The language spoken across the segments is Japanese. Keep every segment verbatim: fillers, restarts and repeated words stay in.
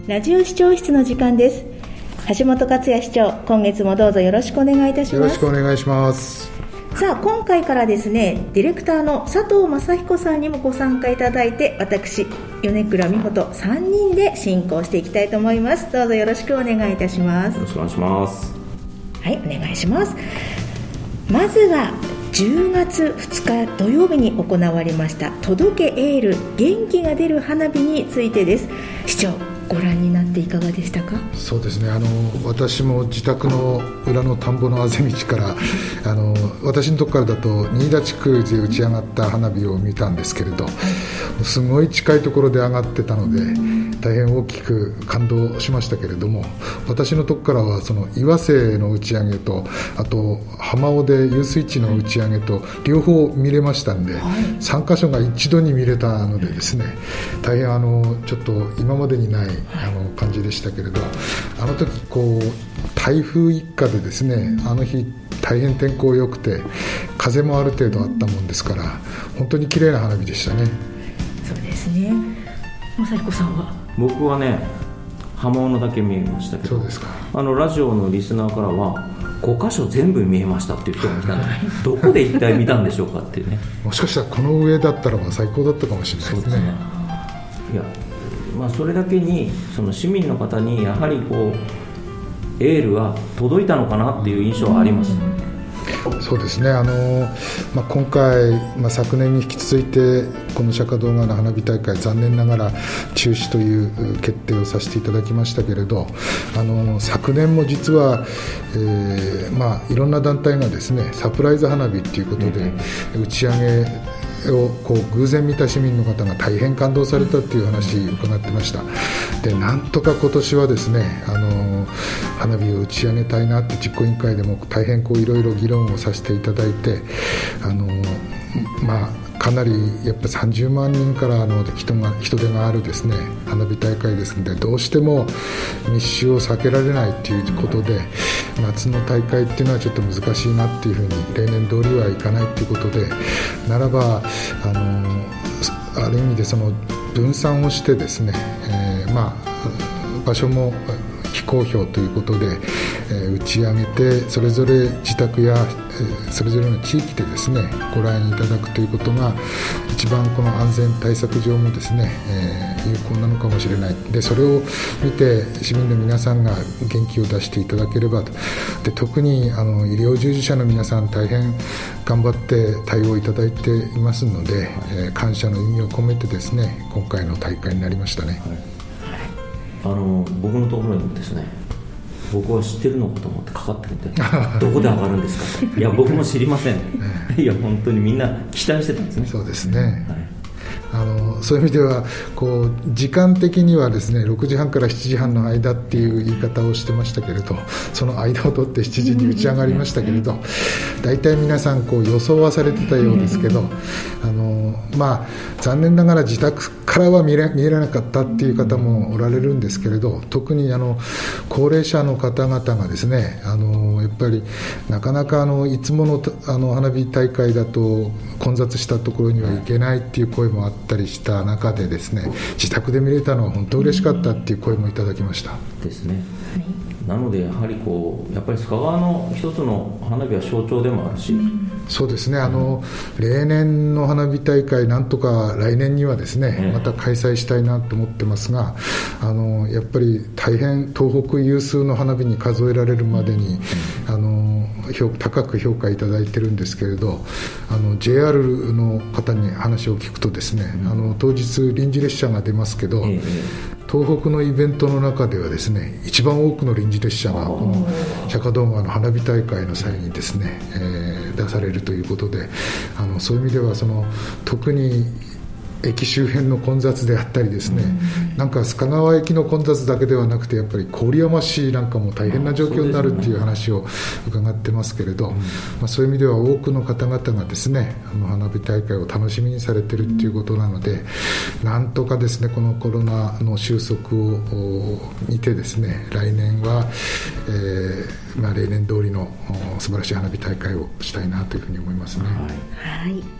ラジオ視聴室の時間です。橋本克也市長、今月もどうぞよろしくお願いいたします。 よろしくお願いします。 さあ、今回からですね、ディレクターの佐藤正彦さんにもご参加いただいて、私米倉美穂とさんにんで進行していきたいと思います。どうぞよろしくお願いいたします。 よろしくお願いします。 はい、お願いします。まずはじゅうがつふつか土曜日に行われました届けエール元気が出る花火についてです。市長、ご覧になっていかがでしたか？ そうですね、あの私も自宅の裏の田んぼのあぜ道からあの私のとこからだと新田地区で打ち上がった花火を見たんですけれど、すごい近いところで上がってたので大変大きく感動しましたけれども、私のとこからはその岩瀬の打ち上げと、あと浜尾で遊水地の打ち上げと両方見れましたんで、はい、さんかしょが一度に見れたのでですね、大変あのちょっと今までにないあの感じでしたけれど、あの時こう台風一過でですね、あの日大変天候良くて風もある程度あったもんですから、本当に綺麗な花火でしたね。 そうですね。正彦さんは？ 僕はね、浜尾のだけ見えましたけど、 そうですか。 あのラジオのリスナーからはごかしょ全部見えましたっていう人がいたのでどこで一体見たんでしょうかっていうねもしかしたらこの上だったらば最高だったかもしれないですね。 いや、まあ、それだけにその市民の方にやはりこうエールは届いたのかなっていう印象はあります。 そうですね、あの、まあ、今回、まあ、昨年に引き続いてこの釈迦動画の花火大会、残念ながら中止という決定をさせていただきましたけれど、あの昨年も実は、えーまあ、いろんな団体がですねサプライズ花火ということで打ち上げをこう偶然見た市民の方が大変感動されたという話を伺ってました。で、なんとか今年はですね、あの花火を打ち上げたいなって実行委員会でも大変こういろいろ議論をさせていただいて、あのまあかなりやっぱりさんじゅうまんにんからの 人, が人手があるですね花火大会ですので、どうしても密集を避けられないということで、夏の大会っていうのはちょっと難しいなっていうふうに、例年通りはいかないということで、ならばあのある意味でその分散をしてですね、えー、まあ場所も非公表ということで、えー、打ち上げてそれぞれ自宅や、えー、それぞれの地域でですねご覧いただくということが一番この安全対策上もですね、えー、有効なのかもしれない。で、それを見て市民の皆さんが元気を出していただければと。で、特にあの医療従事者の皆さん大変頑張って対応いただいていますので、えー、感謝の意味を込めてですね今回の大会になりましたね。はい、 あの僕のところにもですね、僕は知ってるのかと思ってかかってるんでどこで上がるんですかといや僕も知りませんいや本当にみんな期待してたんですね。 そうですね、はい、あのそういう意味ではこう時間的にはですねろくじはんからしちじはんの間っていう言い方をしてましたけれど、その間を取ってしちじに打ち上がりましたけれど、大体皆さんこう予想はされてたようですけど、あのまあ残念ながら自宅からは見れ、見えなかったっていう方もおられるんですけれど、特にあの高齢者の方々がですね、あのやっぱりなかなかあのいつもの、あの花火大会だと混雑したところには行けないっていう声もあったりした中でですね、自宅で見れたのは本当嬉しかったっていう声もいただきましたですね。なのでやはりこうやっぱり須賀川の一つの花火は象徴でもあるし、うん、 そうですね、あの例年の花火大会なんとか来年にはですね、また開催したいなと思ってますが、あのやっぱり大変東北有数の花火に数えられるまでに、うん、あの高く評価いただいてるんですけれど、あの ジェイアール の方に話を聞くとですね、うん、あの当日臨時列車が出ますけど、うん、東北のイベントの中ではですね一番多くの臨時列車がこの釈迦動画の花火大会の際にですね、えー、出されるということで、あのそういう意味ではその特に駅周辺の混雑であったりですね、うん、なんか須賀川駅の混雑だけではなくてやっぱり郡山市なんかも大変な状況になるっていう話を伺ってますけれど、そうですね、まあ、そういう意味では多くの方々がですねあの花火大会を楽しみにされてるっていうことなので、なんとかですねこのコロナの収束を見てですね来年は、えーまあ、例年通りの素晴らしい花火大会をしたいなというふうに思いますね。 はい、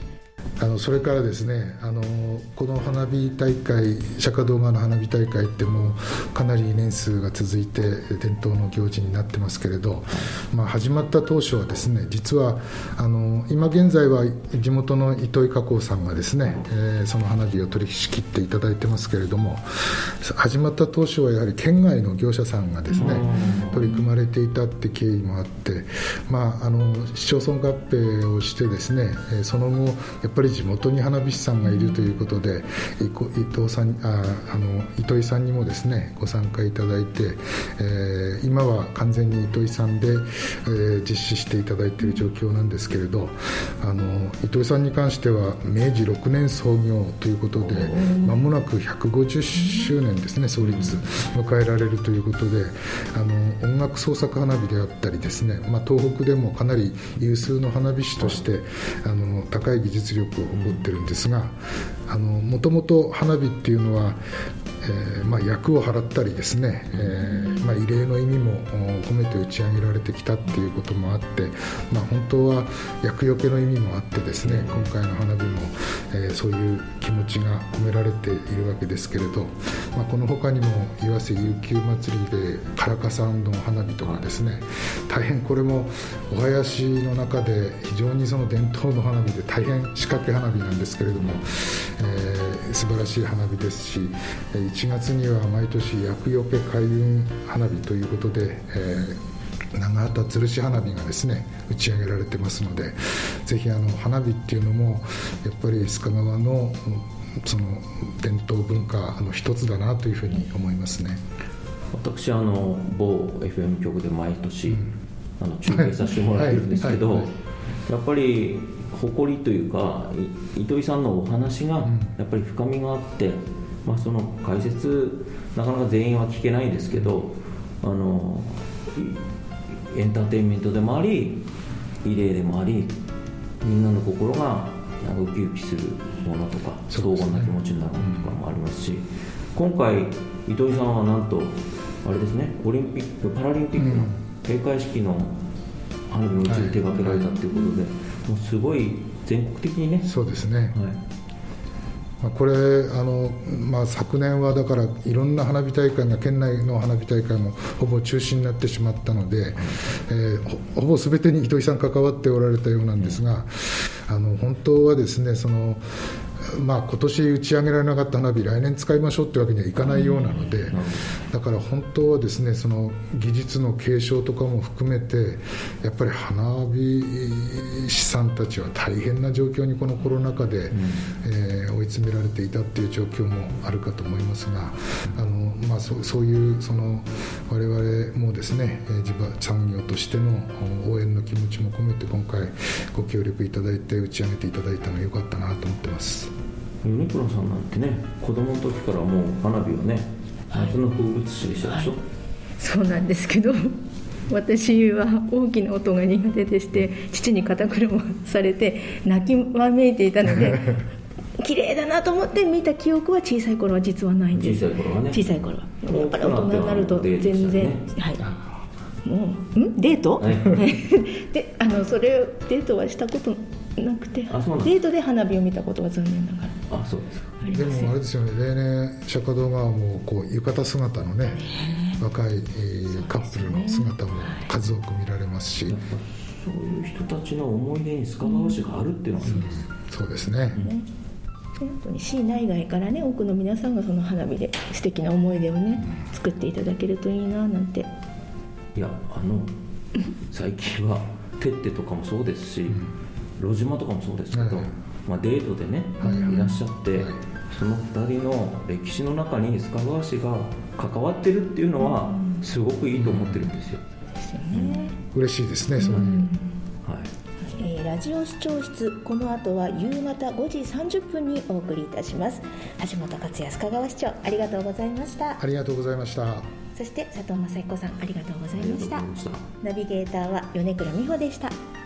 あのそれからですね、あのこの花火大会、釈迦堂川の花火大会ってもうかなり年数が続いて伝統の行事になってますけれど、まあ、始まった当初はですね、実はあの今現在は地元の糸井加工さんがですね、えー、その花火を取り仕切っていただいてますけれども、始まった当初はやはり県外の業者さんがですね取り組まれていたって経緯もあって、まあ、あの市町村合併をしてですね、その後やっぱり地元に花火師さんがいるということで、伊藤さん、ああの糸井さんにもですねご参加いただいて、えー、今は完全に糸井さんで、えー、実施していただいている状況なんですけれど、あの糸井さんに関しては明治ろくねん創業ということで、間もなくひゃくごじゅっしゅうねんですね、創立迎えられるということで、あの音楽創作花火であったりですね、まあ、東北でもかなり有数の花火師としてあの高い技術力を誇ってるんですが、もともと花火っていうのは、えーまあ、厄を払ったりですね、えーまあ、慰霊の意味も込めて打ち上げられてきたっていうこともあって、まあ、本当は厄除けの意味もあってですね、今回の花火も、えー、そういう気持ちが込められているわけですけれど、まあ、この他にも岩瀬悠久祭りで唐笠の花火とかですね、大変これもお囃子の中で非常にその伝統の花火で大変仕掛け花火なんですけれども、えー、素晴らしい花火ですし、いちがつには毎年厄除け開運花火ということで、えー、長畑つるし花火がですね打ち上げられてますので、ぜひあの花火っていうのもやっぱり須賀川のその伝統文化の一つだなというふうに思いますね。 私あの某 エフエム 局で毎年、うん、あの中継させてもらってるんですけど、はいはいはい、やっぱり誇りというか糸井さんのお話がやっぱり深みがあって、まあ、その解説なかなか全員は聞けないですけど、あのエンターテインメントでもあり慰霊でもあり、みんなの心がなんかウキウキするものとか荘厳な気持ちになるものとかもありますし、今回糸井さんはなんとあれですね、オリンピックパラリンピックの閉会式の花火のうちに手掛けられたということで、はいはい、もうすごい全国的にね。 そうですね、はい、これあの、まあ、昨年はだからいろんな花火大会が県内の花火大会もほぼ中止になってしまったので、えー、ほ, ほぼ全てに糸井さん関わっておられたようなんですが、あの本当はですね、そのまあ、今年打ち上げられなかった花火来年使いましょうってわけにはいかないようなので、だから本当はですね、その技術の継承とかも含めてやっぱり花火師さんたちは大変な状況にこのコロナ禍で、うんえー、追い詰められていたっていう状況もあるかと思いますが、あの、まあ、そ, そういうその我々もですね、地場産業としての応援の気持ちも込めて今回ご協力いただいて打ち上げていただいたのは良かったなと思ってます。 ユニクロさんなんてね、子供の時からもう花火はね、夏の風物詩でしたでしょ、はい、 そうなんですけど、私は大きな音が苦手でして、父に肩車されて泣きわめいていたので綺麗だなと思って見た記憶は小さい頃は実はないんです。 小さい頃はね。 小さい頃はやっぱり大人になると全然、ね、はいもうんデート、はい、であのそれデートはしたことなくて、デートで花火を見たことは残念ながら。 あ、そうですか。 でもあれですよね、例年釈迦堂川もこう浴衣姿のね、若い、えー、カップルの姿も数多く見られますし、やっぱそういう人たちの思い出に須賀川市があるっていうのがいいです、 うん、そうですね、うん本当に市内外からね、多くの皆さんがその花火で素敵な思い出をね、うん、作っていただけるといいななんて。 いや、あの最近はてってとかもそうですし、うん、路島とかもそうですけど、はいまあ、デートでね、はい、いらっしゃって、はい、そのふたりの歴史の中に須賀川市が関わってるっていうのはすごくいいと思ってるんですよ、 うん、ですよね、 うん、嬉しいですね、そういう、うんはいえー、ラジオ視聴室、この後は夕方ごじさんじゅっぷんにお送りいたします。橋本克也須賀川市長、ありがとうございました。 ありがとうございました。 そして佐藤雅彦さん、ありがとうございました。ナビゲーターは米倉美穂でした。